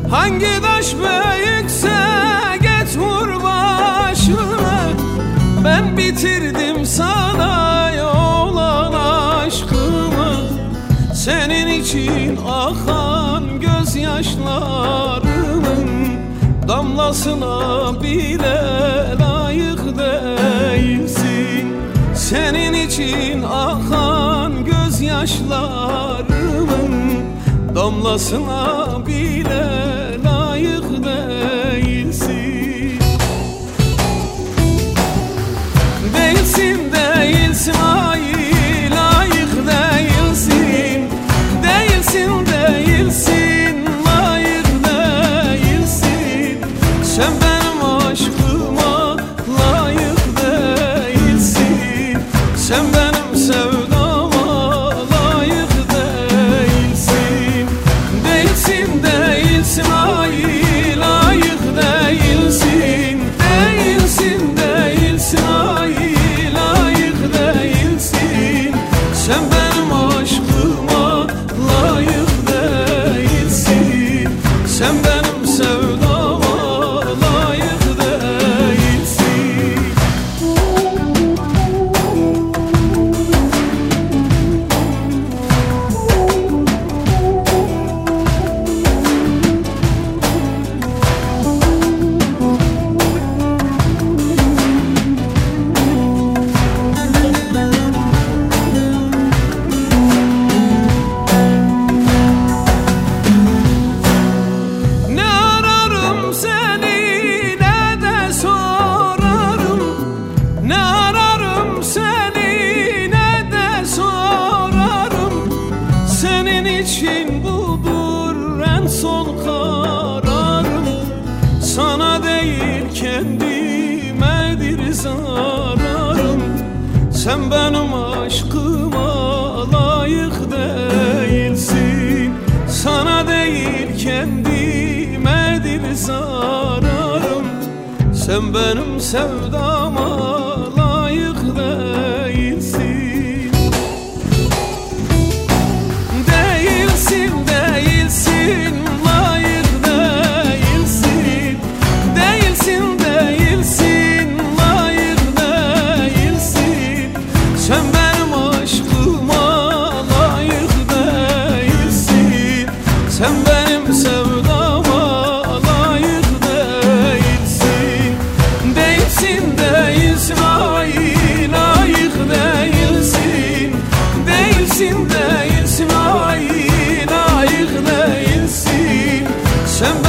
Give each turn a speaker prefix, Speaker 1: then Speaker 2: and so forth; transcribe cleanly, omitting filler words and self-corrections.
Speaker 1: Hangi taş büyükse git vur başına. Ben bitirdim sana olan aşkımı. Senin için akan gözyaşlarımın damlasına bile layık değilsin. Senin için akan gözyaşlarımın damlasına bile layık değilsin. Değilsin, değilsin, ay layık değilsin. Değilsin, değilsin, layık değilsin. Sen benim aşkıma layık değilsin. Sen benim sevdama layık değilsin. Değilsin, değilsin, ay layık değilsin. Değilsin, değilsin, ay layık değilsin. Sen benim aşkıma layık değilsin. Sen benim sevdama layık değilsin. İçin budur en son kararım. Sana değil kendimedir zararım. Sen benim aşkıma layık değilsin. Sana değil kendimedir zararım. Sen benim sevdama layık değilsin. Değilsin, değilsin, layık değilsin. Değilsin, değilsin, layık değilsin. Sen benim aşkıma layık değilsin. Sen benim sevdama layık değilsin. Değilsin, değilsin, ay layık değilsin. Değilsin, değilsin, ay layık değilsin. Sen